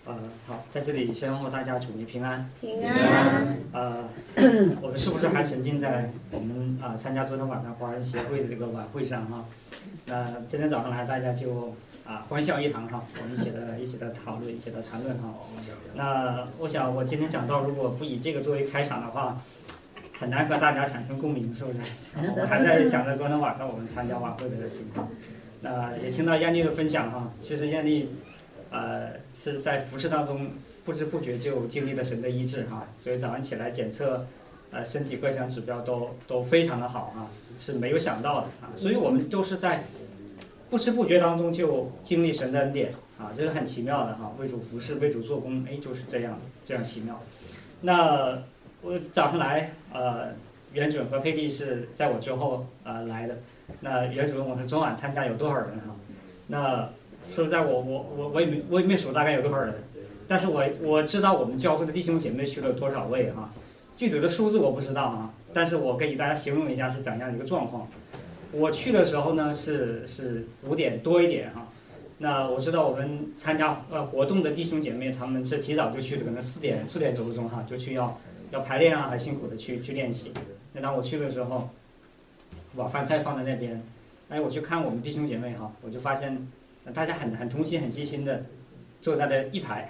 好，在这里先祝大家主内平安。 平安。 我们是不是还沉浸在我们参加昨天晚上华人协会的这个晚会上哈？那今天早上来大家就欢笑一堂哈，我们一起的讨论，一起的谈论哈。那我想我今天讲到，如果不以这个作为开场的话，很难和大家产生共鸣，是不是？我还在想着昨天晚上我们参加晚会的情况。也听到艳丽的分享哈，其实艳丽是在服事当中不知不觉就经历了神的医治哈，所以早上起来检测身体各项指标都非常的好哈，是没有想到的啊，所以我们都是在不知不觉当中就经历神的恩典啊，这是很奇妙的哈，为主服事，为主做工，就是这样奇妙。那我早上来袁准和佩蒂是在我之后来的。那袁主任，我们昨晚参加有多少人哈？那说实在，我也没数大概有多少人，但是我知道我们教会的弟兄姐妹去了多少位哈，具体的数字我不知道啊，但是我给大家形容一下是怎样一个状况。我去的时候呢是5点多一点哈，那我知道我们参加活动的弟兄姐妹他们是提早就去的，可能4点多钟哈就去要排练还辛苦的去练习。那当我去的时候，把饭菜放在那边，我去看我们弟兄姐妹哈，我就发现大家很同心很齐心的坐在了一排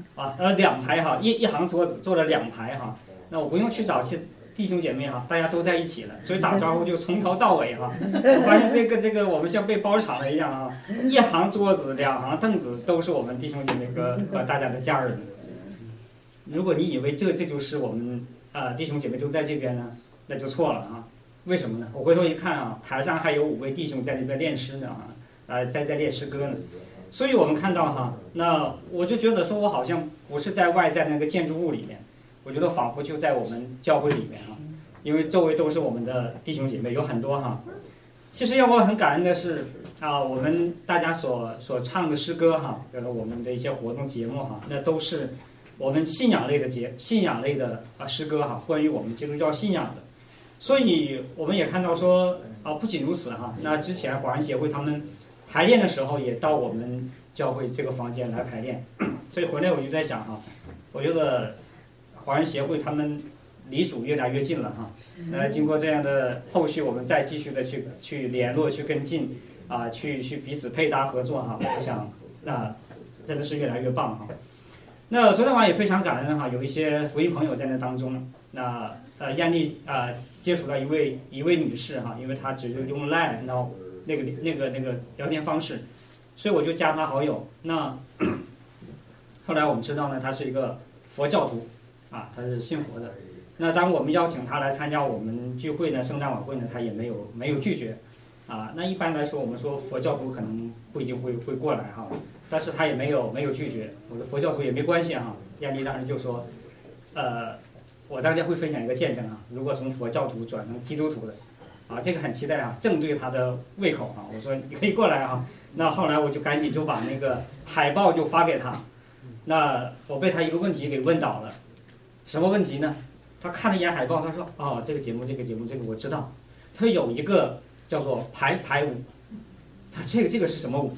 2排哈，一行桌子坐了2排哈。那我不用去找弟兄姐妹哈，大家都在一起了，所以打招呼就从头到尾哈。我发现这个我们像被包场了一样啊，一行桌子2行凳子都是我们弟兄姐妹和大家的家人。如果你以为这就是我们弟兄姐妹都在这边呢，那就错了啊。为什么呢？我回头一看啊，台上还有5位弟兄在那边练诗呢在练诗歌呢。所以我们看到哈，那我就觉得说我好像不是在外在那个建筑物里面，我觉得仿佛就在我们教会里面哈，因为周围都是我们的弟兄姐妹，有很多哈。其实让我很感恩的是我们大家所唱的诗歌哈，我们的一些活动节目哈，那都是我们信仰类的诗歌哈，关于我们基督教信仰的。所以我们也看到说不仅如此哈，那之前华人协会他们排练的时候也到我们教会这个房间来排练，所以回来我就在想哈，我觉得华人协会他们离主越来越近了哈。经过这样的后续，我们再继续的去联络、去跟进去彼此配搭合作哈，我想真的是越来越棒哈。那昨天晚上也非常感恩哈，有一些福音朋友在那当中。那艳丽接触到一位女士哈，因为她只用 LINE 然后那个聊天方式，所以我就加她好友。那后来我们知道呢，她是一个佛教徒她是信佛的。那当我们邀请她来参加我们聚会呢，圣诞晚会呢，她也没有拒绝那一般来说，我们说佛教徒可能不一定会过来哈，但是她也没有拒绝。我说佛教徒也没关系哈。艳丽当时就说我当天会分享一个见证如果从佛教徒转成基督徒的这个很期待正对他的胃口我说你可以过来那后来我就赶紧就把那个海报就发给他。那我被他一个问题给问倒了。什么问题呢？他看了一眼海报，他说这个节目我知道，他有一个叫做排舞，他这个是什么舞？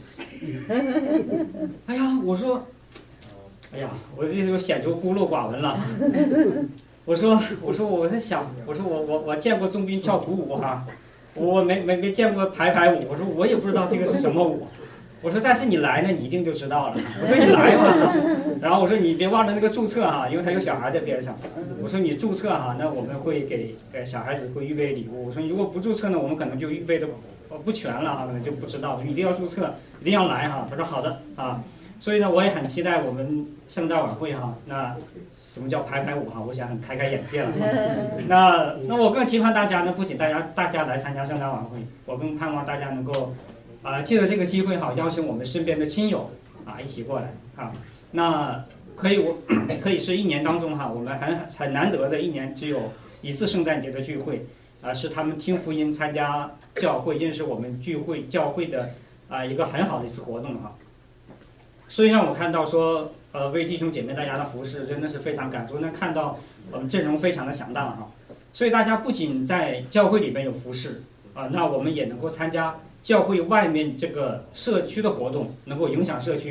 我说我这就显出孤陋寡闻了。我说我在想，我见过宗宾跳土舞我没见过排舞。我说我也不知道这个是什么舞。我说但是你来呢，你一定就知道了。我说你来吧，然后我说你别忘了那个注册因为他有小孩在边上。我说你注册那我们会给小孩子会预备礼物。我说你如果不注册呢，我们可能就预备的不全了可能就不知道，一定要注册，一定要来他说好的所以呢，我也很期待我们圣诞晚会那什么叫排舞我想很开眼界了那我更期盼大家呢，不仅大家来参加圣诞晚会，我更盼望大家能够借着这个机会邀请我们身边的亲友一起过来那可以是1年当中我们很难得的1年只有1次圣诞节的聚会是他们听福音、参加教会、认识我们聚会教会的一个很好的一次活动所以让我看到说为弟兄姐妹大家的服侍真的是非常感触，能看到我们阵容非常的强大所以大家不仅在教会里面有服侍那我们也能够参加教会外面这个社区的活动，能够影响社区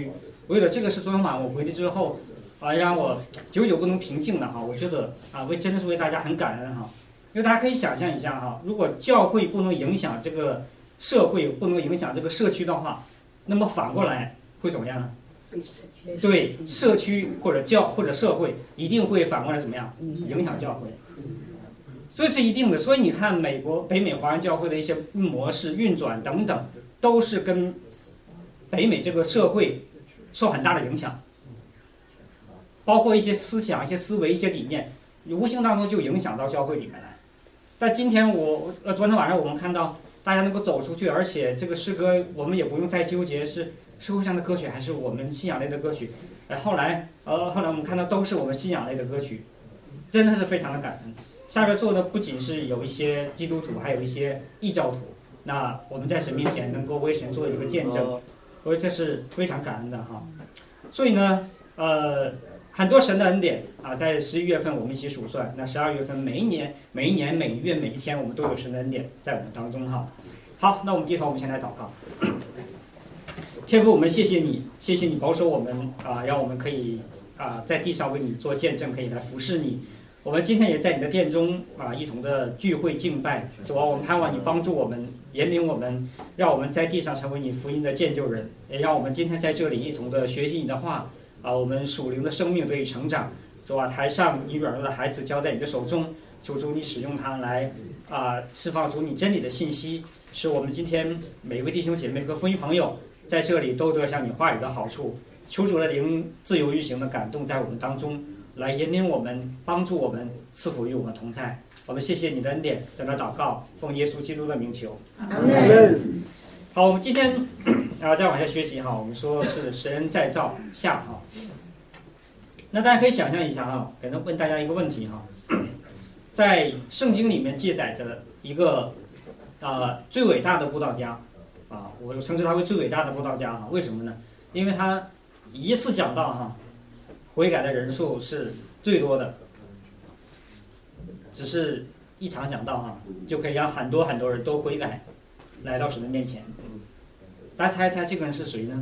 为了这个是昨天晚上我回去之后让我久久不能平静的哈。我觉得真的是为大家很感恩哈。因为大家可以想象一下哈，如果教会不能影响这个社会，不能影响这个社区的话，那么反过来会怎么样呢？对，社区或者社会一定会反过来怎么样影响教会，这是一定的。所以你看，北美华人教会的一些模式运转等等，都是跟北美这个社会受很大的影响，包括一些思想、一些思维、一些理念，无形当中就影响到教会里面来。但今天昨天晚上我们看到大家能够走出去，而且这个诗歌我们也不用再纠结是社会上的歌曲还是我们信仰类的歌曲，后来我们看到都是我们信仰类的歌曲，真的是非常的感恩。下边做的不仅是有一些基督徒，还有一些异教徒，那我们在神面前能够为神做一个见证，所以这是非常感恩的哈。所以呢，很多神的恩典在11月份我们一起数算，那12月份每一年、每月、每一天，我们都有神的恩典在我们当中哈。好，那我们低头，我们先来祷告。天父，我们谢谢你，谢谢你保守我们让我们可以在地上为你做见证，可以来服侍你。我们今天也在你的殿中一同的聚会敬拜。主啊，我们盼望你帮助我们，引领我们，让我们在地上成为你福音的建就人，也让我们今天在这里一同的学习你的话我们属灵的生命得以成长。主啊，台上你软弱的孩子交在你的手中，求主你使用他来释放出你真理的信息，使我们今天每一位弟兄姐妹和福音朋友在这里都得享你话语的好处。求主的灵自由运行的感动在我们当中，来引领我们，帮助我们，赐福与我们同在。我们谢谢你的恩典，在那祷告，奉耶稣基督的名求。阿们。好，我们今天再往下学习哈，我们说是神再造下哈。那大家可以想象一下哈，可能问大家一个问题哈，在圣经里面记载着一个最伟大的布道家我称之他为最伟大的布道家为什么呢？因为他一次讲道悔改的人数是最多的，只是一场讲道就可以让很多很多人都悔改，来到神的面前。大家猜一猜这个人是谁呢？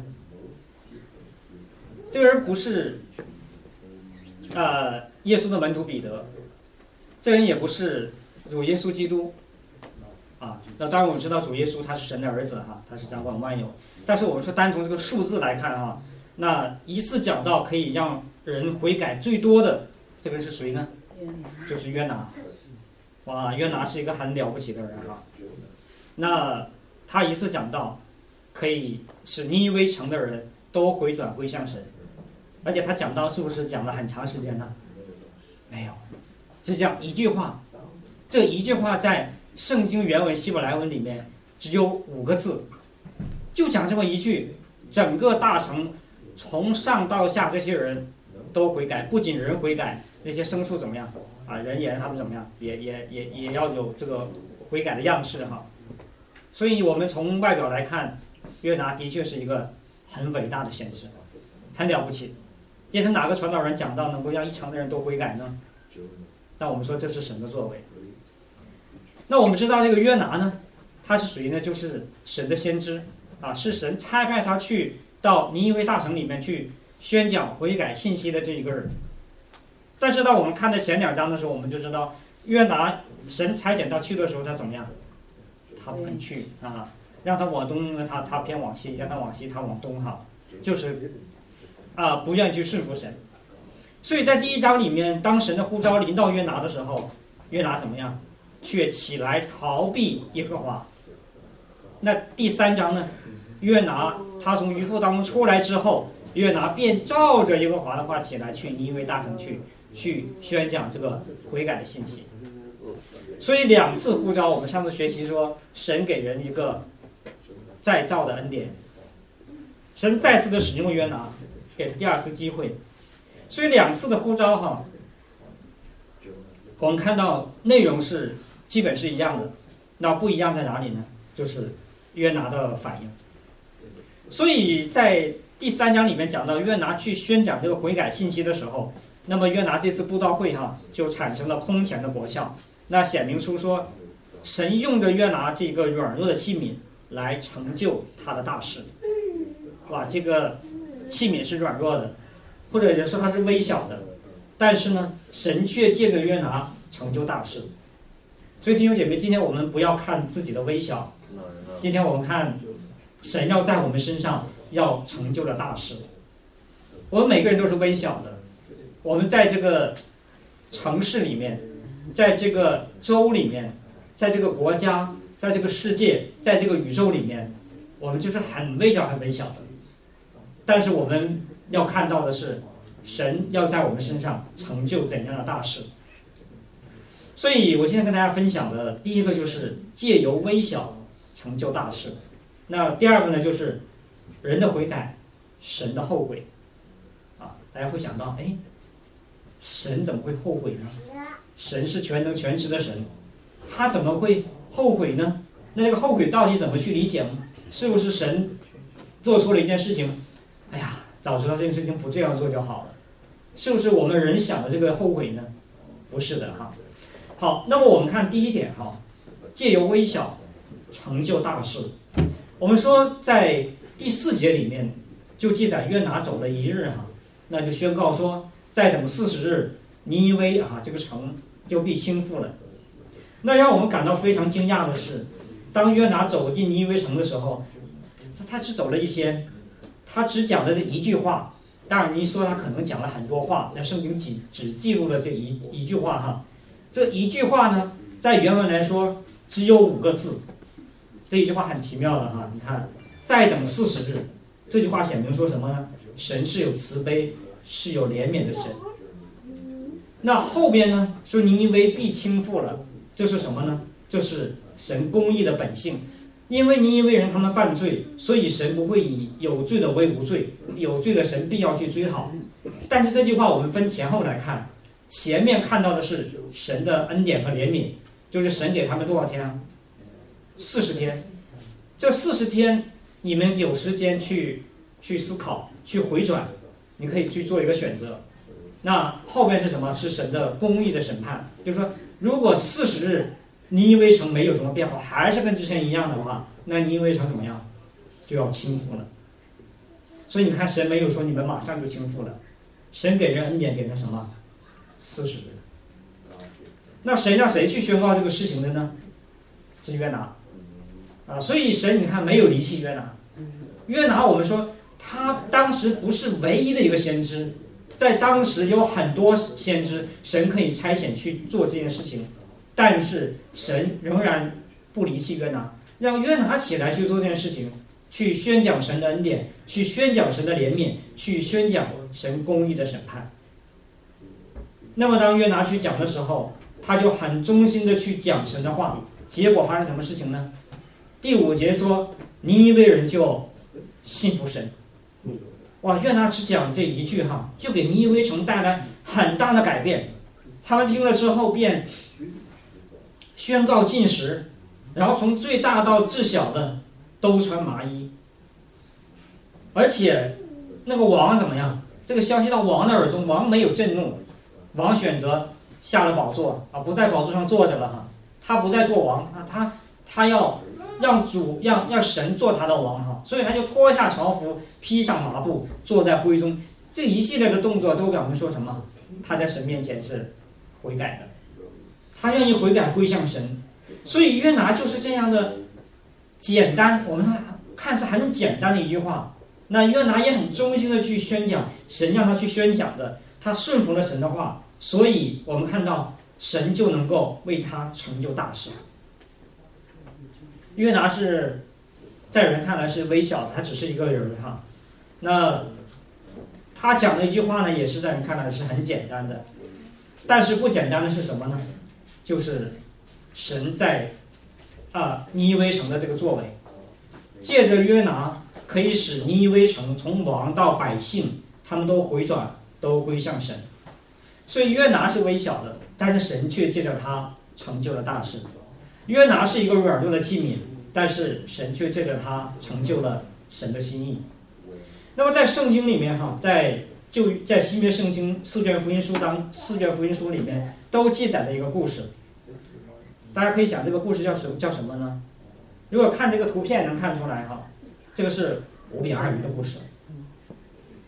这个人不是耶稣的门徒彼得，这个人也不是主耶稣基督那当然我们知道主耶稣他是神的儿子他是掌管万有。但是我们说单从这个数字来看那一次讲道可以让人悔改最多的这个人是谁呢？就是约拿。哇，约拿是一个很了不起的人那他一次讲道可以使尼尼微城的人都回转归向神，而且他讲道是不是讲了很长时间呢？没有，只讲一句话。这一句话在圣经原文希伯来文里面只有5个字，就讲这么一句，整个大城从上到下这些人都悔改，不仅人悔改，那些牲畜怎么样人言他们怎么样，也要有这个悔改的样式所以我们从外表来看，约拿的确是一个很伟大的先知，很了不起。今天哪个传道人讲道能够让1城的人都悔改呢？那我们说这是神的作为。那我们知道这个约拿呢，他是谁呢？就是神的先知是神差派他去到尼尼微大城里面去宣讲悔改信息的这一个人。但是当我们看到前2章的时候，我们就知道约拿神差遣他去的时候，他怎么样？他不肯去让他往东呢，他偏往西；让他往西，他往东就是不愿去顺服神。所以在第1章里面，当神的呼召临到约拿的时候，约拿怎么样？却起来逃避耶和华。那第3章呢？约拿他从渔夫当中出来之后，约拿便照着耶和华的话起来，去尼尼微大城去宣讲这个悔改的信息。所以2次呼召，我们上次学习说，神给人一个再造的恩典，神再次的使用约拿，给他第2次机会。所以2次的呼召我们看到内容是基本是一样的，那不一样在哪里呢？就是约拿的反应。所以在第3章里面讲到约拿去宣讲这个悔改信息的时候，那么约拿这次布道会就产生了空前的果效。那显明出说，神用着约拿这个软弱的器皿来成就他的大事。哇，这个器皿是软弱的，或者说它是微小的，但是呢，神却借着约拿成就大事。所以弟兄姐妹，今天我们不要看自己的微小，今天我们看神要在我们身上要成就的大事。我们每个人都是微小的，我们在这个城市里面，在这个州里面，在这个国家，在这个世界，在这个宇宙里面，我们就是很微小很微小的。但是我们要看到的是，神要在我们身上成就怎样的大事。所以我今天跟大家分享的第一个就是借由微小成就大事。那第二个呢，就是人的悔改，神的后悔。大家会想到，哎，神怎么会后悔呢？神是全能全知的神，他怎么会后悔呢？那个后悔到底怎么去理解呢？是不是神做错了一件事情？哎呀，早知道这件事情不这样做就好了。是不是我们人想的这个后悔呢？不是的哈。好，那么我们看第一点哈，借由微小成就大事。我们说在第4节里面就记载约拿走了1日哈，那就宣告说，再等40日，尼尼微这个城就必倾覆了。那让我们感到非常惊讶的是，当约拿走进尼尼微城的时候，他只走了1天，他只讲了这1句话。当然，你说他可能讲了很多话，那圣经只记录了这一句话哈。这1句话呢，在原文来说只有5个字。这1句话很奇妙的哈，你看，再等40日，这句话显明说什么呢？神是有慈悲，是有怜悯的神。那后边呢，说尼尼微必倾覆了，这是什么呢？这是神公义的本性。因为尼尼微人他们犯罪，所以神不会以有罪的为无罪，有罪的神必要去追讨。但是这句话我们分前后来看，前面看到的是神的恩典和怜悯，就是神给他们多少天啊？40天。这40天你们有时间去思考，去回转，你可以去做一个选择。那后边是什么？是神的公义的审判。就是说，如果40日尼尼微城没有什么变化，还是跟之前一样的话，那尼尼微城怎么样？就要倾覆了。所以你看，神没有说你们马上就倾覆了，神给人恩典，给人什么？40日。那神让谁去宣告这个事情的呢？是约拿所以神你看没有离弃约拿。约拿我们说他当时不是唯一的一个先知，在当时有很多先知，神可以差遣去做这件事情，但是神仍然不离弃约拿，让约拿起来去做这件事情，去宣讲神的恩典，去宣讲神的怜悯，去宣讲神公义的审判。那么当约拿去讲的时候，他就很忠心的去讲神的话，结果发生什么事情呢？第5节说，尼尼微人就信服神。哇，约拿只讲这1句哈，就给尼尼微城带来很大的改变。他们听了之后便宣告禁食，然后从最大到至小的都穿麻衣。而且那个王怎么样？这个消息到王的耳中，王没有震怒，王选择下了宝座不在宝座上坐着了哈，他不再做王他要让主让神做他的王哈，所以他就脱下朝服，披上麻布，坐在灰中。这一系列的动作都表明说什么？他在神面前是悔改的，他愿意悔改归向神。所以约拿就是这样的简单，我们看似很简单的1句话，那约拿也很忠心的去宣讲神让他去宣讲的，他顺服了神的话，所以我们看到神就能够为他成就大事。约拿是在人看来是微小的，他只是一个人哈。那他讲的1句话呢，也是在人看来是很简单的，但是不简单的是什么呢？就是神在尼尼微城的这个作为，借着约拿可以使尼尼微城从王到百姓，他们都回转，都归向神。所以约拿是微小的，但是神却借着他成就了大事。约拿是一个软弱的器皿，但是神却借着他成就了神的心意。那么在圣经里面在新约圣经4卷福音书里面都记载了一个故事。大家可以想这个故事叫什么呢？如果看这个图片能看出来这个是5饼2鱼的故事。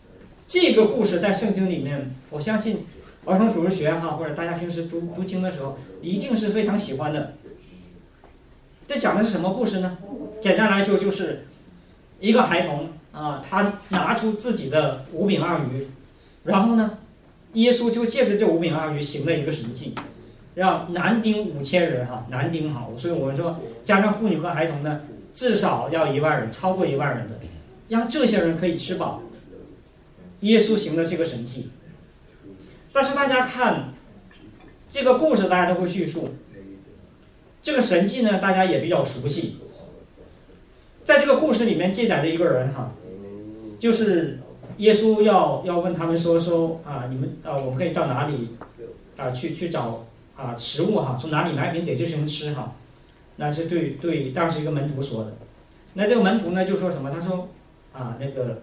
这个故事在圣经里面，我相信儿童主日学哈，或者大家平时读经的时候，一定是非常喜欢的。这讲的是什么故事呢？简单来说，就是一个孩童啊，他拿出自己的5饼2鱼，然后呢，耶稣就借着这5饼2鱼行了一个神迹，让男丁5000人哈，男丁哈，所以我们说加上妇女和孩童呢，至少要1万人，超过1万人的，让这些人可以吃饱。耶稣行的这个神迹，但是大家看这个故事，大家都会叙述。这个神迹呢，大家也比较熟悉。在这个故事里面记载的一个人哈，就是耶稣要问他们说啊，你们我们可以到哪里啊去找啊食物哈？从哪里买饼给这些人吃哈？那是对当时一个门徒说的。那这个门徒呢就说什么？他说啊那个。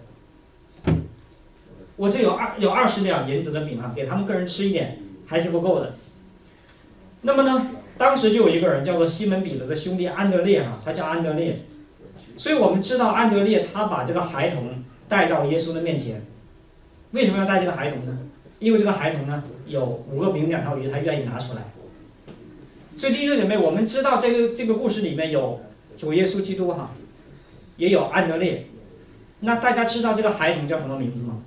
我这有20两银子的饼啊，给他们个人吃一点还是不够的。那么呢，当时就有一个人叫做西门彼得的兄弟安德烈啊，他叫安德烈。所以我们知道安德烈他把这个孩童带到耶稣的面前。为什么要带这个孩童呢？因为这个孩童呢有5个饼2条鱼，他愿意拿出来。所以弟兄姐妹，我们知道这个故事里面有主耶稣基督哈，也有安德烈。那大家知道这个孩童叫什么名字吗？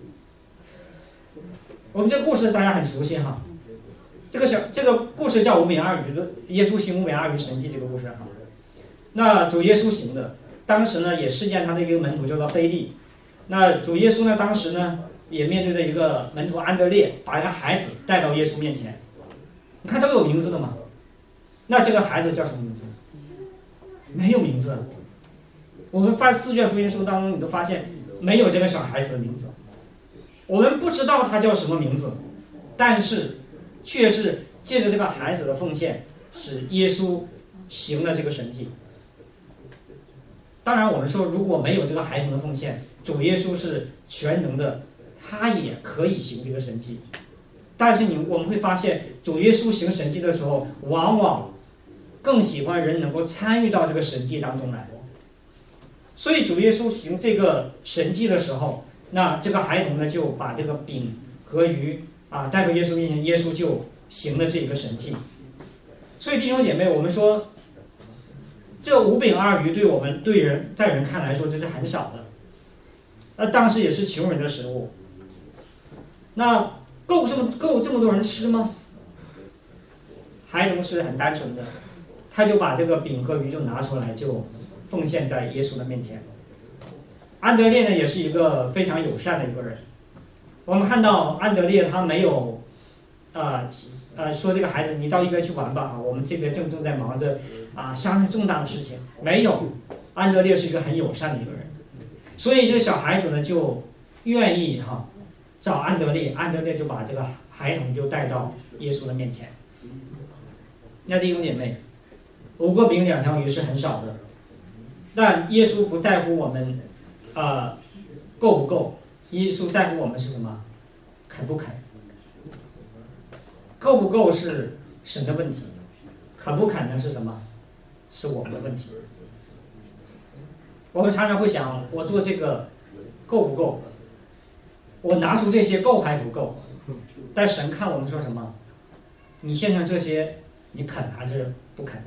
我们这个故事大家很熟悉哈，这个故事叫5饼2鱼的耶稣行5饼2鱼神迹这个故事哈。那主耶稣行的，当时呢也试验他的一个门徒叫做腓利。那主耶稣呢当时呢也面对着一个门徒安德烈，把一个孩子带到耶稣面前。你看都有名字的嘛，那这个孩子叫什么名字？没有名字。我们翻4卷福音书当中，你都发现没有这个小孩子的名字。我们不知道他叫什么名字，但是却是借着这个孩子的奉献，使耶稣行了这个神迹。当然我们说如果没有这个孩童的奉献，主耶稣是全能的，他也可以行这个神迹。但是我们会发现主耶稣行神迹的时候，往往更喜欢人能够参与到这个神迹当中来。所以主耶稣行这个神迹的时候，那这个孩童呢就把这个饼和鱼啊带到耶稣面前，耶稣就行了这个神迹。所以弟兄姐妹，我们说这5饼2鱼在人看来说这是很少的，那当时也是穷人的食物。那够这么多人吃吗？孩童是很单纯的，他就把这个饼和鱼就拿出来，就奉献在耶稣的面前。安德烈呢也是一个非常友善的一个人。我们看到安德烈他没有说这个孩子你到一边去玩吧，我们这边正在忙着商量重大的事情。没有，安德烈是一个很友善的一个人。所以这个小孩子呢就愿意找安德烈，安德烈就把这个孩童就带到耶稣的面前。那弟兄姐妹，5个饼2条鱼是很少的，但耶稣不在乎我们够不够，耶稣在乎我们是什么？肯不肯？够不够是神的问题，肯不肯呢是什么？是我们的问题。我们常常会想，我做这个够不够？我拿出这些够还不够？但神看我们说什么？你现在这些，你肯还是不肯？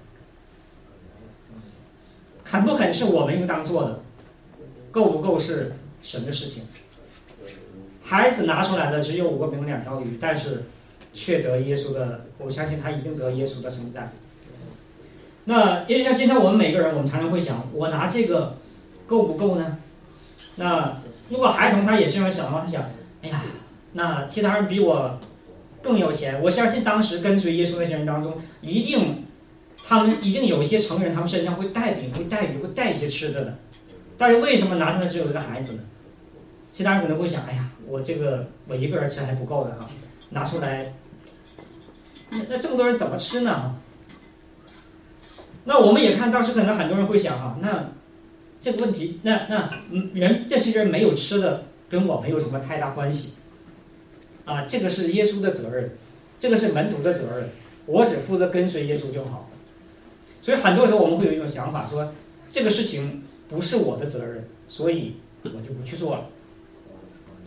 肯不肯是我们应当做的，够不够是神的事情。孩子拿出来的只有5个饼2条鱼，但是却得耶稣的，我相信他一定得耶稣的称赞。那也像今天我们每个人，我们常常会想，我拿这个够不够呢？那如果孩童他也这样想的话，他想，哎呀，那其他人比我更有钱，我相信当时跟随耶稣那些人当中，他们一定有一些成人，他们身上会带饼、会带鱼、会带一些吃的的。但是为什么拿出来只有这个孩子呢？其他人可能会想，哎呀，我一个人吃还不够的拿出来，那这么多人怎么吃呢？那我们也看当时可能很多人会想那这个问题，这些人没有吃的，跟我没有什么太大关系这个是耶稣的责任，这个是门徒的责任，我只负责跟随耶稣就好。所以很多时候我们会有一种想法，说这个事情不是我的责任，所以我就不去做了。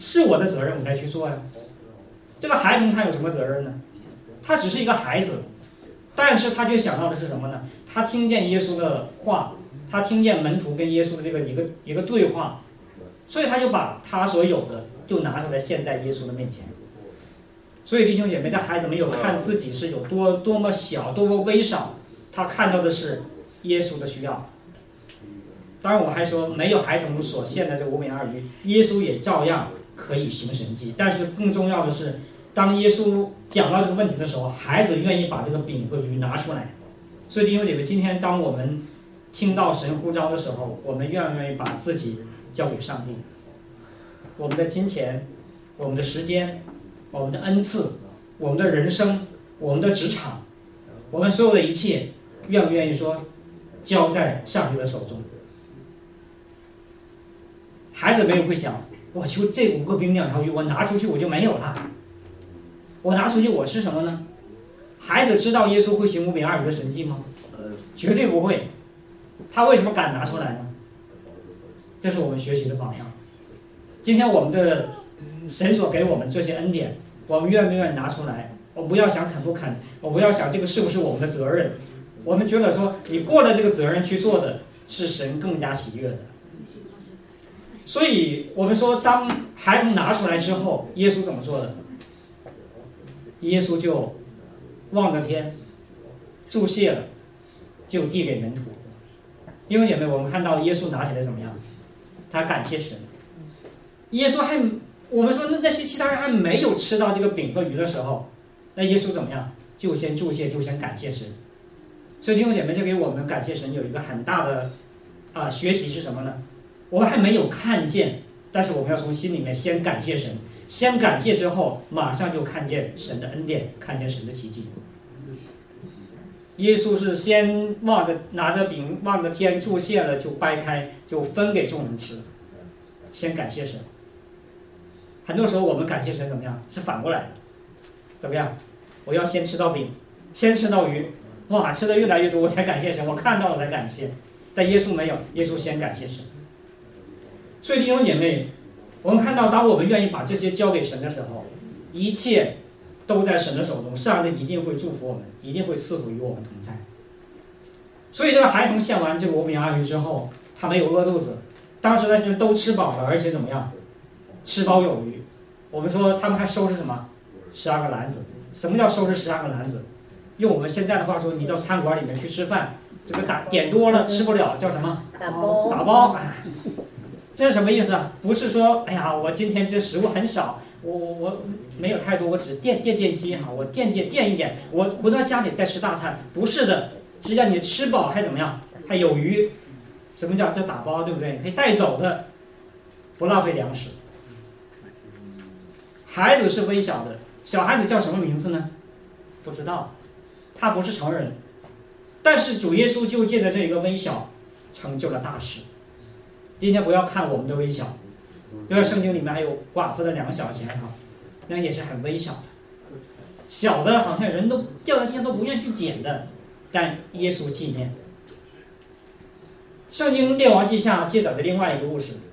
是我的责任，我才去做呀。这个孩童他有什么责任呢？他只是一个孩子，但是他就想到的是什么呢？他听见耶稣的话，他听见门徒跟耶稣的这个一个对话，所以他就把他所有的就拿出来献在耶稣的面前。所以弟兄姐妹，这孩子没有看自己是有多么小，多么微小，他看到的是耶稣的需要。当然我还说，没有孩童所献的这5饼2鱼，耶稣也照样可以行神迹。但是更重要的是，当耶稣讲到这个问题的时候，孩子愿意把这个饼和鱼拿出来。所以弟兄姐妹，今天当我们听到神呼召的时候，我们愿不愿意把自己交给上帝？我们的金钱，我们的时间，我们的恩赐，我们的人生，我们的职场，我们所有的一切，愿不愿意说交在上帝的手中？孩子没有会想，我求这5个饼2条鱼，我拿出去我就没有了。我拿出去我是什么呢？孩子知道耶稣会行5饼2鱼的神迹吗？绝对不会。他为什么敢拿出来呢？这是我们学习的榜样。今天我们的神所给我们这些恩典，我们愿不愿意拿出来？我不要想肯不肯，我不要想这个是不是我们的责任。我们觉得说，你过了这个责任去做的，是神更加喜悦的。所以我们说，当孩童拿出来之后，耶稣怎么做的？耶稣就望着天，注谢了，就递给门徒。弟兄姐妹，我们看到耶稣拿起来怎么样？他感谢神。耶稣我们说那些其他人还没有吃到这个饼和鱼的时候，那耶稣怎么样？就先注谢，就先感谢神。所以弟兄姐妹，这给我们感谢神有一个很大的学习是什么呢？我们还没有看见，但是我们要从心里面先感谢神，先感谢之后，马上就看见神的恩典，看见神的奇迹。耶稣是先拿着饼望着天注谢了，就掰开，就分给众人吃，先感谢神。很多时候我们感谢神怎么样？是反过来的，怎么样？我要先吃到饼，先吃到鱼，哇，吃的越来越多，我才感谢神，我看到了才感谢。但耶稣没有，耶稣先感谢神。所以弟兄姐妹，我们看到，当我们愿意把这些交给神的时候，一切都在神的手中，上帝一定会祝福我们，一定会赐福与我们同在。所以这个孩童献完这个5饼2鱼之后，他没有饿肚子，当时呢就是都吃饱了，而且怎么样？吃饱有余。我们说他们还收拾什么？12个篮子。什么叫收拾12个篮子？用我们现在的话说，你到餐馆里面去吃饭，这个点多了吃不了，叫什么？打包。哎，这是什么意思啊？不是说，哎呀，我今天这食物很少，我没有太多，我只是垫饥哈，我垫一点，我回到家里再吃大餐。不是的，是让你吃饱还怎么样？还有余。什么叫打包？对不对？可以带走的，不浪费粮食。孩子是微小的，小孩子叫什么名字呢？不知道，他不是成人，但是主耶稣就借着这一个微小，成就了大事。今天不要看我们的微小，因为圣经里面还有寡妇的2小钱哈，那也是很微小的，小的好像人都掉在地上都不愿去捡的，但耶稣纪念。圣经列王记下记载的另外一个故事，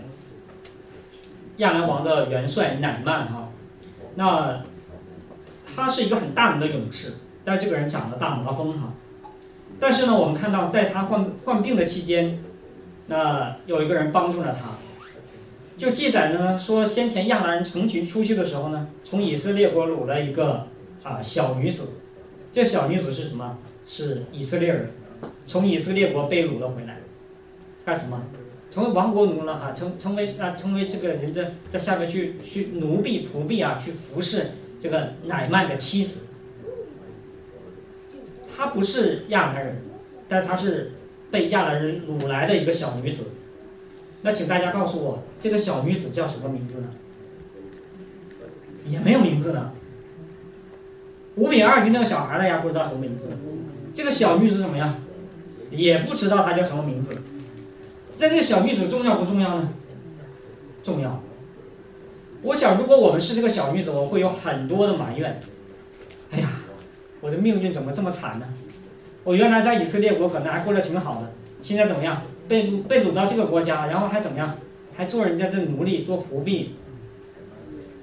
亚兰王的元帅乃曼哈，那他是一个很大能的勇士，但这个人长了大麻风哈。但是呢，我们看到在他患病的期间，那有一个人帮助了他。就记载呢说，先前亚兰人成群出去的时候呢，从以色列国掳了一个小女子。这小女子是什么？是以色列人，从以色列国被掳了回来，干什么？成为亡国奴了哈，成为这个人在下面去奴婢仆婢去服侍这个乃曼的妻子。她不是亚兰人，但是她是被亚兰人掳来的一个小女子。那请大家告诉我，这个小女子叫什么名字呢？也没有名字呢。5饼2鱼那个小孩大家不知道什么名字，这个小女子怎么样？也不知道她叫什么名字。在这个小女子重要不重要呢？重要。我想，如果我们是这个小女子，我会有很多的埋怨。哎呀，我的命运怎么这么惨呢？我原来在以色列国可能还过得挺好的，现在怎么样？被掳到这个国家，然后还怎么样？还做人家的奴隶，做仆婢。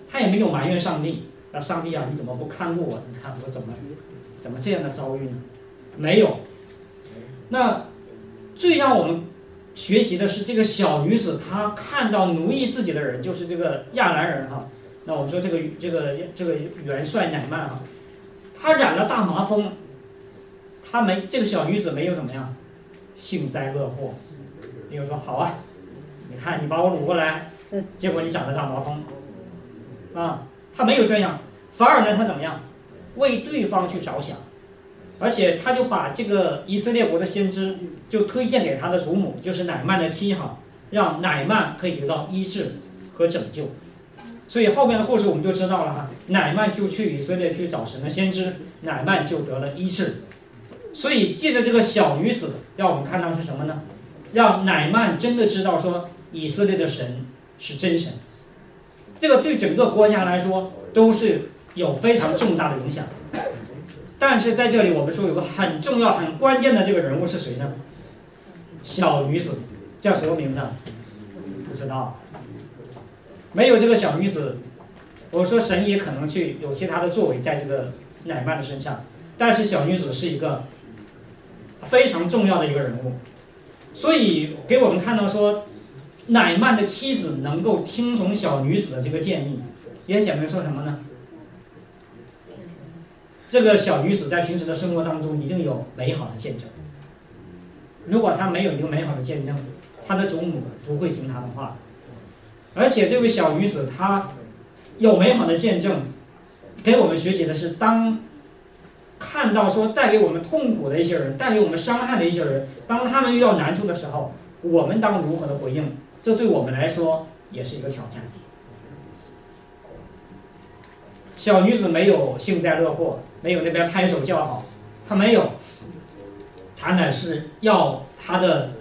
他也没有埋怨上帝，那上帝啊，你怎么不看顾我？你看我怎么这样的遭遇呢？没有。那最让我们学习的是这个小女子，她看到奴役自己的人，就是这个亚兰人哈。那我们说这个元帅乃曼哈，他染了大麻风，这个小女子没有怎么样，幸灾乐祸，没有说好啊，你看你把我掳过来，结果你长了大麻风，啊，他没有这样，反而呢他怎么样，为对方去着想，而且他就把这个以色列国的先知就推荐给他的祖母，就是乃曼的妻哈，让乃曼可以得到医治和拯救。所以后面的故事我们就知道了哈，乃曼就去以色列去找神的先知，乃曼就得了医治。所以借着这个小女子，让我们看到是什么呢？让乃曼真的知道说以色列的神是真神，这个对整个国家来说都是有非常重大的影响。但是在这里我们说有个很重要很关键的这个人物是谁呢？小女子，叫什么名字啊？不知道。没有这个小女子，我说神也可能去有其他的作为在这个乃曼的身上，但是小女子是一个非常重要的一个人物，所以给我们看到说乃曼的妻子能够听从小女子的这个建议，也显明说什么呢？这个小女子在平时的生活当中一定有美好的见证。如果她没有一个美好的见证，她的祖母不会听她的话。而且这位小女子她有美好的见证，给我们学习的是，当看到说带给我们痛苦的一些人，带给我们伤害的一些人，当他们遇到难处的时候，我们当如何的回应？这对我们来说也是一个挑战。小女子没有幸灾乐祸，没有那边拍手叫好，她没有，她乃是要她的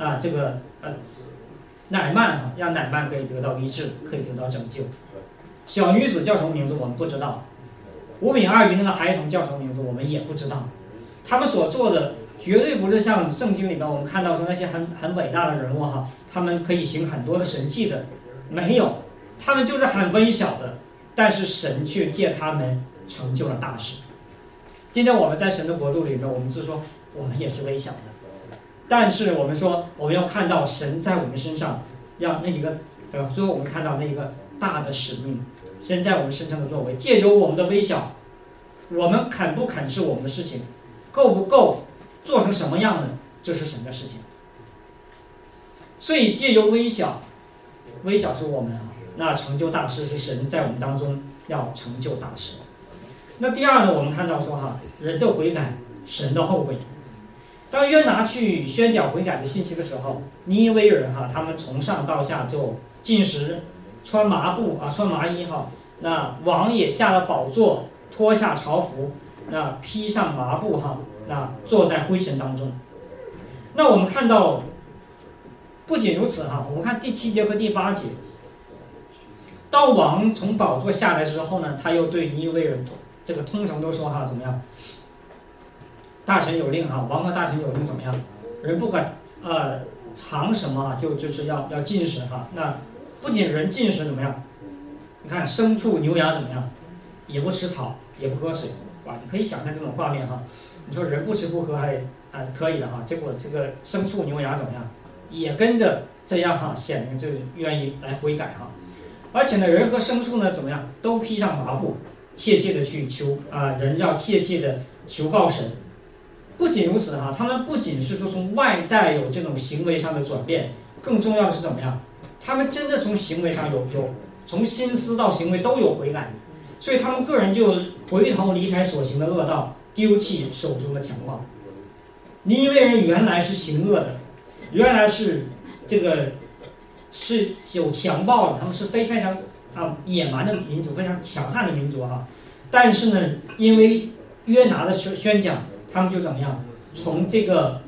乃曼啊，让乃曼可以得到医治，可以得到拯救。小女子叫什么名字我们不知道，五饼二鱼那个孩童叫什么名字我们也不知道。他们所做的绝对不是像圣经里面我们看到说那些很伟大的人物哈，他们可以行很多的神迹的，没有，他们就是很微小的，但是神却借他们成就了大事。今天我们在神的国度里面，我们是说我们也是微小的，但是我们说我们要看到神在我们身上让那一个，对吧？最后我们看到那一个大的使命，神在我们身上的作为，借由我们的微小，我们肯不肯是我们的事情，够不够做成什么样的，这是神的事情。所以借由微小，微小是我们啊，那成就大事是神在我们当中要成就大事。那第二呢，我们看到说哈，人的悔改，神的后悔。当约拿去宣讲悔改的信息的时候，尼尼微人哈，他们从上到下就禁食，穿麻布啊，穿麻衣哈。那王也下了宝座，脱下朝服，那披上麻布哈，那坐在灰尘当中。那我们看到，不仅如此哈，我们看第7节和第8节，当王从宝座下来之后呢，他又对尼尼微人这个通常都说哈怎么样？大臣有令哈，王和大臣有令怎么样？人不管尝什么就是要禁食哈。那不仅人禁食怎么样？你看牲畜牛羊怎么样？也不吃草，也不喝水，哇！你可以想象这种画面哈。你说人不吃不喝还可以的哈，结果这个牲畜牛羊怎么样？也跟着这样哈，显明就愿意来悔改哈。而且呢，人和牲畜呢怎么样？都披上麻布，切切的去求人要切切的求告神。不仅如此哈，他们不仅是说从外在有这种行为上的转变，更重要的是怎么样？他们真的从行为上有从心思到行为都有悔改，所以他们个人就回头离开所行的恶道，丢弃手中的强暴。尼尼微人原来是行恶的，原来是这个是有强暴的，他们是非常野蛮的民族，非常强悍的民族哈。但是呢，因为约拿的宣讲，他们就怎么样？从这个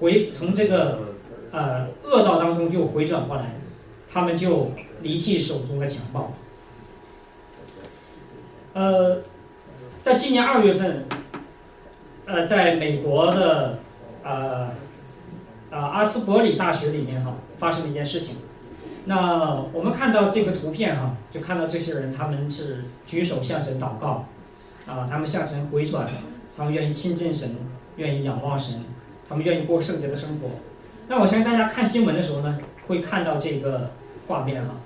恶道当中就回转过来，他们就离弃手中的强暴。在今年2月份，在美国的阿斯伯里大学里面哈，发生了一件事情。 那我们看到这个图片哈，就看到这些人他们是举手向神祷告，他们向神回转，他们愿意亲近神，愿意仰望神，他们愿意过圣洁的生活。那我相信大家看新闻的时候呢，会看到这个画面哈，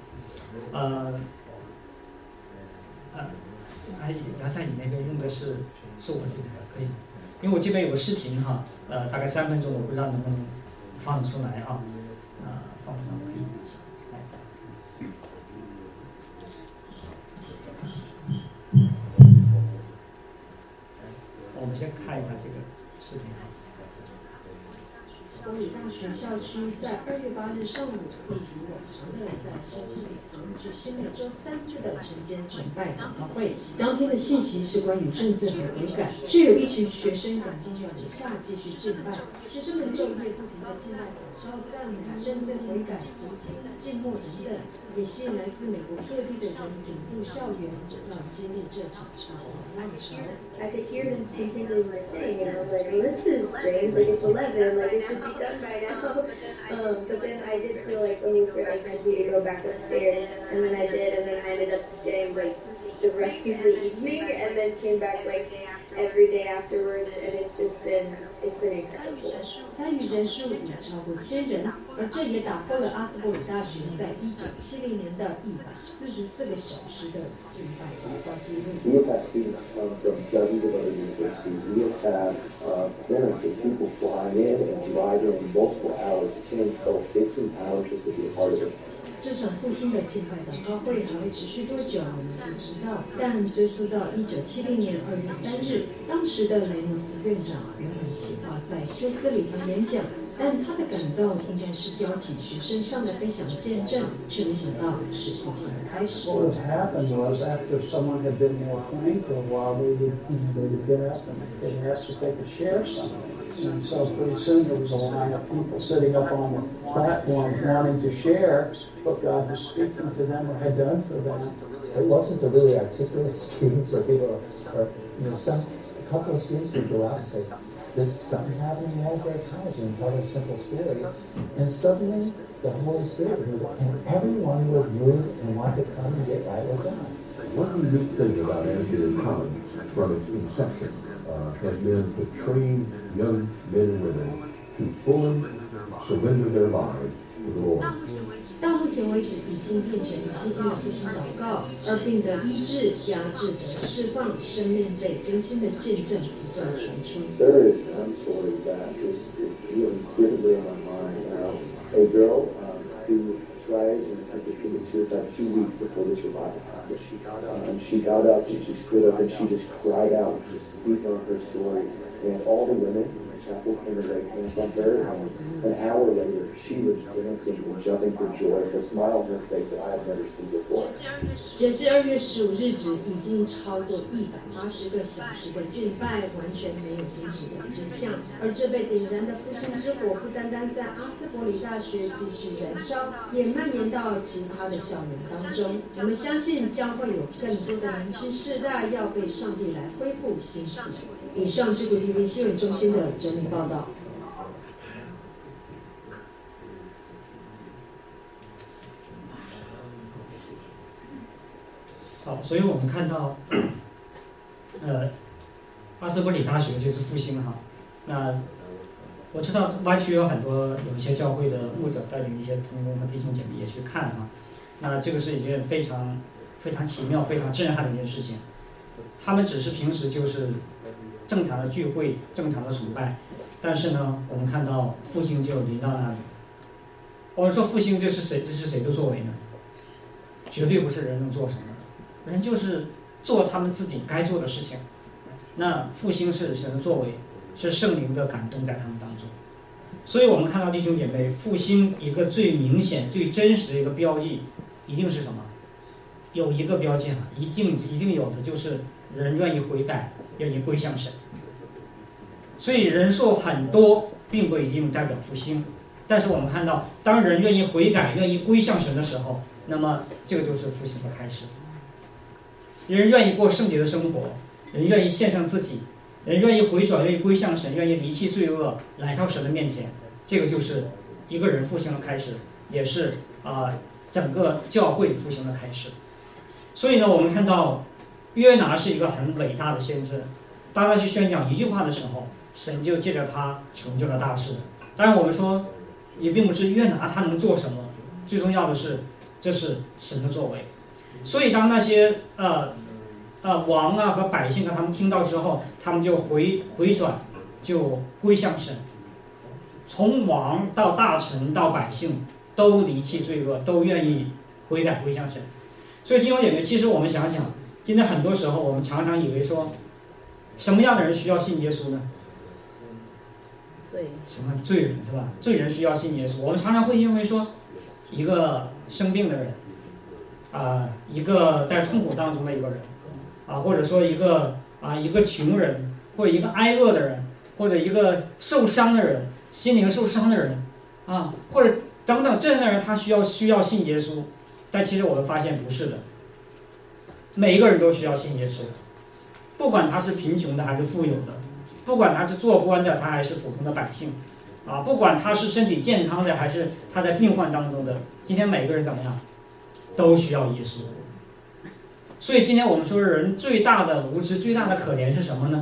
杨善宇那边用的是我这边可以，因为我这边有个视频哈，大概3分钟，我不知道能不能放得出来啊，放不上可以看一下。我们先看一下这个视频。 公理大学校区在2月8日上午，一如往常的在修字礼堂举行每周3次的晨间崇拜祷告会。当天的信息是关于认罪和悔改，却有一群学生赶进去底下继续敬拜。学生们昼夜不停的敬拜、祷告、赞美、认罪悔改、读经、静默等等，也吸引来自美国各地的人涌入校园，让经历这场超级浪潮。 I could hear them continually saying, and I was like, well, this is strange. Like, it's 11. Like, it should be done by now. But then I did feel like the Holy Spirit like, me to go back upstairs. And then I did, and then I ended up staying, like, the rest of the evening, and then came back, like, every day afterwards, and it's been incredible. 参与人数已超过1000人，而这也打破了阿斯伯里大学在1970年的144个小时的敬拜祷告记录。 We have had students come from dozens of other universities. We have had parents of people flying in and driving multiple hours, 10, 12, 15 hours just to be a part of it. 这场复兴的敬拜祷告会还会持续多久，我们不知道。但追溯到1970年2月3日，当时的雷诺兹院长原本计划在休斯礼堂演讲，但他的感动应该是邀请学生上来分享见证，却没想到是复兴的开始。 What would happen was after someone had been there playing for a while, they would get up and they'd ask if they could share something. And so pretty soon there was a line of people sitting up on the platform wanting to share what God was speaking to them or had done for them. It wasn't the really articulate students or people, or a couple of students would go out and say, something's happening in Asbury College, and tell a simple story. And suddenly the Holy Spirit moved, and everyone would move and want to come and get right with God. One unique thing about Asbury College from its inception has been to train young men and women to fully surrender their lives to the Lord. 到目前为止，已经变成7天的复兴祷告，而病得医治、压制得释放，生命被更新的见证不断传出。 There is one story that is really vividly in my mind. A girl who tried and attempted to commit suicide 2 weeks before this revival happened. She got up and she stood up and she just cried out, just speaking on her story. And all the women in the chapel came and laid hands on her. And an hour later, she was dancing and jumping for joy, with a smile on her face that I have never seen before. 截至2月15日止，已经超过180个小时的敬拜，完全没有停止的迹象。而这被点燃的复兴之火，不单单在阿斯伯里大学继续燃烧，也蔓延到其他的校园当中。我们相信将会有更多的年轻世代要被上帝来恢复兴起。以上是古 TV 新闻中心的整理报道。 好，所以我们看到，阿斯伯里大学这次复兴哈，那我知道湾区有一些教会的牧者带领一些同工和弟兄姐妹也去看哈，那这个是一件非常非常奇妙、非常震撼的一件事情。他们只是平时就是正常的聚会、正常的崇拜，但是呢，我们看到复兴就临到那里。我们说复兴这是谁的作为呢？绝对不是人能做什么的，人就是做他们自己该做的事情。那复兴是神的作为，是圣灵的感动在他们当中。所以我们看到弟兄姐妹，复兴一个最明显、最真实的一个标记，一定是什么？有一个标记一定有的就是人愿意悔改，愿意归向神。所以人数很多，并不一定代表复兴。但是我们看到，当人愿意悔改、愿意归向神的时候，那么这个就是复兴的开始。人愿意过圣洁的生活，人愿意献上自己，人愿意回转，愿意归向神，愿意离弃罪恶，来到神的面前，这个就是一个人复兴的开始，也是整个教会复兴的开始。所以呢，我们看到约拿是一个很伟大的先知，当他去宣讲一句话的时候，神就借着他成就了大事。当然我们说也并不是约拿他能做什么，最重要的是这是神的作为。所以当那些王啊和百姓啊他们听到之后，他们就回转，就归向神。从王到大臣到百姓都离弃罪恶，都愿意悔改归向神。所以弟兄姐妹，其实我们想想，今天很多时候我们常常以为说，什么样的人需要信耶稣呢？什么罪人是吧？罪人需要信耶稣。我们常常会认为说，一个生病的人，一个在痛苦当中的一个人，或者说一个穷人，或者一个挨饿的人，或者一个受伤的人，心灵受伤的人，或者等等这样的人，他需要信耶稣。但其实我们发现不是的，每一个人都需要信耶稣，不管他是贫穷的还是富有的，不管他是做官的，他还是普通的百姓，不管他是身体健康的还是他在病患当中的，今天每个人怎么样，都需要耶稣。所以今天我们说人最大的无知、最大的可怜是什么呢？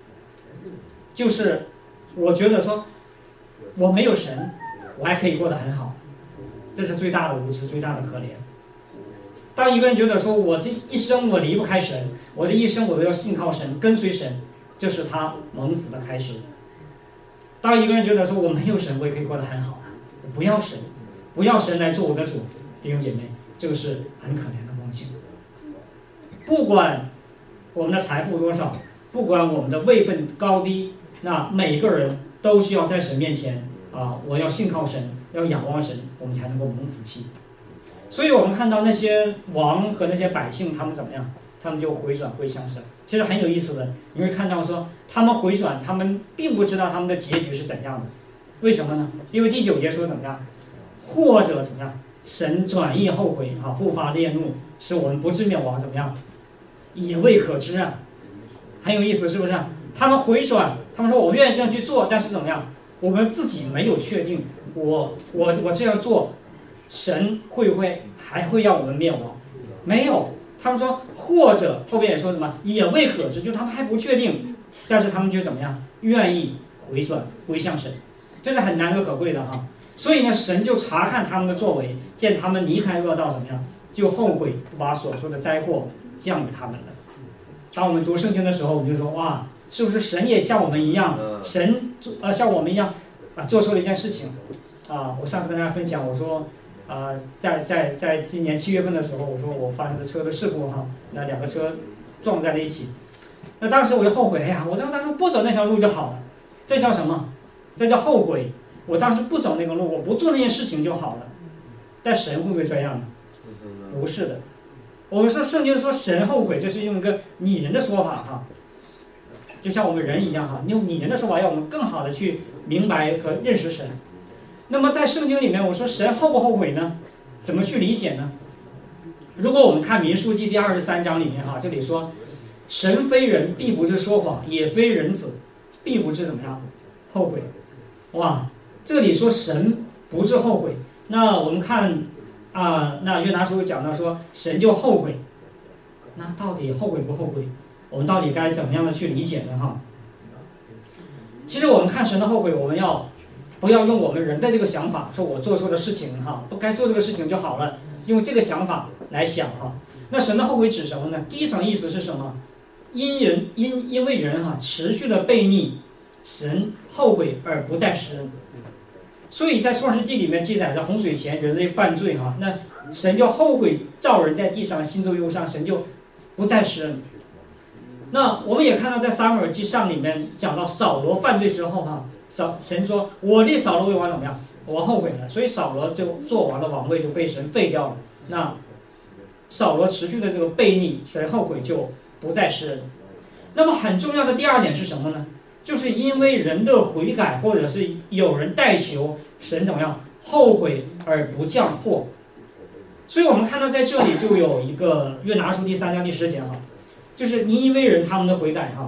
就是我觉得说我没有神，我还可以过得很好，这是最大的无知、最大的可怜。当一个人觉得说我这一生我离不开神，我这一生我都要信靠神，跟随神，这是他蒙福的开始。当一个人觉得说我没有神，我也可以过得很好，不要神，不要神来做我的主，弟兄姐妹，这个是很可怜的光景。不管我们的财富多少，不管我们的位分高低，那每个人都需要在神面前我要信靠神，要仰望神，我们才能够蒙福气。所以我们看到那些王和那些百姓，他们怎么样？他们就回转归向神。其实很有意思的，你会看到说他们回转，他们并不知道他们的结局是怎样的。为什么呢？因为第9节说怎么样？或者怎么样？神转意后悔不发烈怒，使我们不至灭亡，怎么样？也未可知啊。很有意思，是不是？他们回转，他们说我愿意这样去做，但是怎么样？我们自己没有确定，我这样做，神会不会还会让我们灭亡？没有。他们说或者后边也说什么也未可知，就他们还不确定，但是他们就怎么样？愿意回转归向神，这是很难得可贵的所以呢，神就查看他们的作为，见他们离开恶道怎么样，就后悔不把所说的灾祸降给他们了。当我们读圣经的时候，我们就说哇，是不是神也像我们一样，神像我们一样做出了一件事情我上次跟大家分享，我说在今年7月份的时候，我说我发生的车的事故那2个车撞在了一起。那当时我就后悔，我当时不走那条路就好了。这叫什么？这叫后悔。我当时不走那个路，我不做那件事情就好了。但神会不会这样呢？不是的。我们说圣经说神后悔，这是用一个拟人的说法就像我们人一样用拟人的说法，要我们更好的去明白和认识神。那么在圣经里面，我说神后不后悔呢？怎么去理解呢？如果我们看民数记第23章里面这里说神非人，必不是说谎，也非人子，必不是怎么样后悔。哇，这里说神不是后悔，那我们看那约拿书讲到说神就后悔，那到底后悔不后悔？我们到底该怎么样的去理解呢？其实我们看神的后悔，我们不要用我们人的这个想法，说我做错的事情不该做这个事情就好了，用这个想法来想那神的后悔指什么呢？第一层意思是什么？因为人持续的悖逆，神后悔而不再施恩。所以在创世纪里面记载着洪水前人类犯罪那神就后悔造人在地上心中忧伤，神就不再施恩。那我们也看到在撒母耳记上里面讲到扫罗犯罪之后神说我立扫罗为王怎么样？我后悔了，所以扫罗就做王的王位就被神废掉了。那扫罗持续的这个悖逆，神后悔就不再施恩。那么很重要的第二点是什么呢？就是因为人的悔改，或者是有人代求，神怎么样后悔而不降祸。所以我们看到在这里就有一个约拿书第3章第10节就是尼尼微人他们的悔改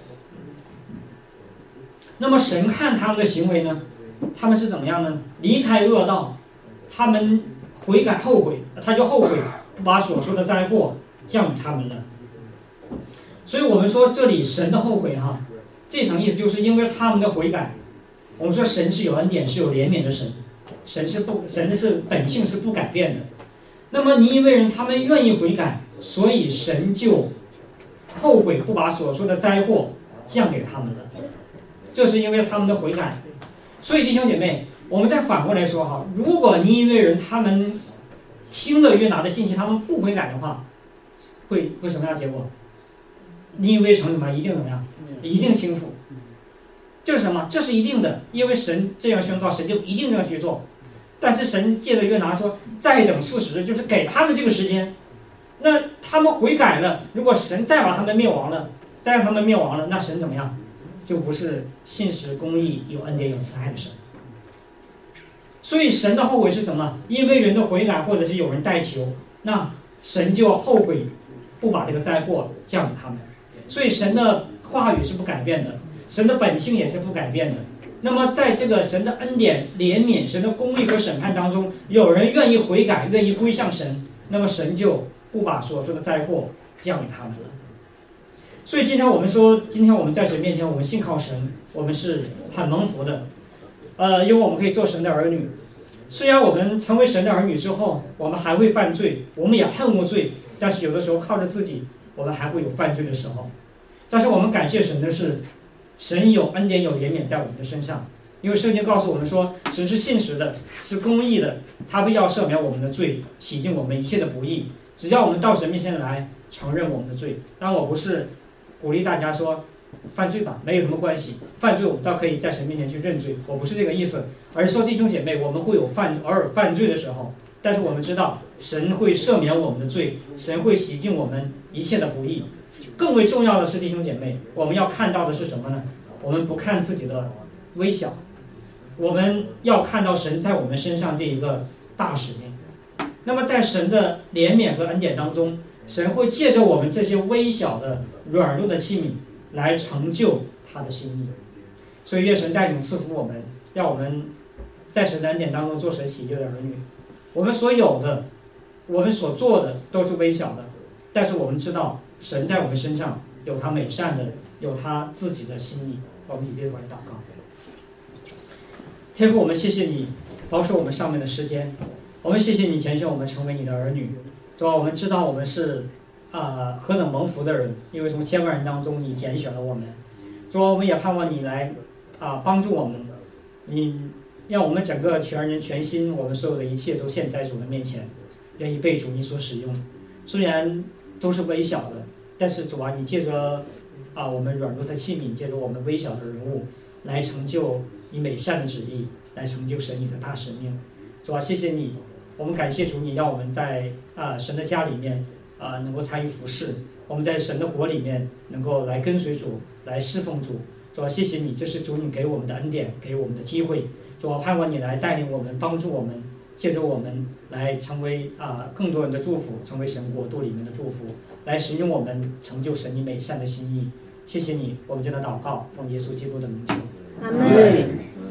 那么神看他们的行为呢，他们是怎么样呢？离开恶道，他们悔改后悔，他就后悔不把所说的灾祸降于他们了。所以我们说这里神的后悔这层意思就是因为他们的悔改。我们说神是有恩典是有怜悯的神，神是本性是不改变的。那么尼尼微人他们愿意悔改，所以神就后悔不把所说的灾祸降给他们了，这是因为他们的悔改。所以弟兄姐妹，我们再反过来说如果尼尼微人他们听了约拿的信息，他们不悔改的话，会什么样的结果？尼尼微城一定怎么样？一定倾覆。这是什么？这是一定的，因为神这样宣告，神就一定这样去做。但是神借着约拿说，再等40日，就是给他们这个时间。那他们悔改了，如果神再把他们灭亡了，再让他们灭亡了，那神怎么样？就不是信实、公义、有恩典、有慈爱的神。所以神的后悔是什么？因为人的悔改，或者是有人代求，那神就后悔不把这个灾祸降给他们。所以神的话语是不改变的。神的本性也是不改变的。那么在这个神的恩典、怜悯、神的公义和审判当中，有人愿意悔改，愿意归向神，那么神就不把所说的灾祸降给他们了。所以今天我们说，今天我们在神面前，我们信靠神，我们是很蒙福的。因为我们可以做神的儿女。虽然我们成为神的儿女之后，我们还会犯罪，我们也恨恶罪，但是有的时候靠着自己，我们还会有犯罪的时候。但是我们感谢神的是，神有恩典有怜悯在我们的身上，因为圣经告诉我们说，神是信实的，是公义的，他会要赦免我们的罪，洗净我们一切的不义。只要我们到神面前来承认我们的罪。但我不是鼓励大家说犯罪吧，没有什么关系，犯罪我们倒可以在神面前去认罪，我不是这个意思，而是说弟兄姐妹，我们会有偶尔犯罪的时候，但是我们知道神会赦免我们的罪，神会洗净我们一切的不义。更为重要的是，弟兄姐妹，我们要看到的是什么呢？我们不看自己的微小，我们要看到神在我们身上这一个大使命。那么在神的怜悯和恩典当中，神会借着我们这些微小的软弱的器皿来成就他的心意。所以愿神带领赐福我们，让我们在神的恩典当中做神喜悦的儿女。我们所有的，我们所做的都是微小的，但是我们知道神在我们身上有他美善的，有他自己的心意。我们一起来祷告。天父，我们谢谢你保守我们上面的时间，我们谢谢你拣选我们成为你的儿女。主要我们知道我们是何等蒙福的人，因为从千万人当中你拣选了我们。主要我们也盼望你来帮助我们，你让我们整个全人全心，我们所有的一切都献在主的面前，愿意被主你所使用。虽然都是微小的，但是主啊，你借着我们软弱的器皿，借着我们微小的人物来成就你美善的旨意，来成就神你的大使命。主啊，谢谢你，我们感谢主，你让我们在神的家里面能够参与服侍，我们在神的国里面能够来跟随主，来侍奉主。主啊，谢谢你，这是主你给我们的恩典，给我们的机会。主啊，盼望你来带领我们，帮助我们，借着我们来成为更多人的祝福，成为神国度里面的祝福，来使用我们成就神你美善的心意。谢谢你，我们这样的祷告，奉耶稣基督的名求， 阿门。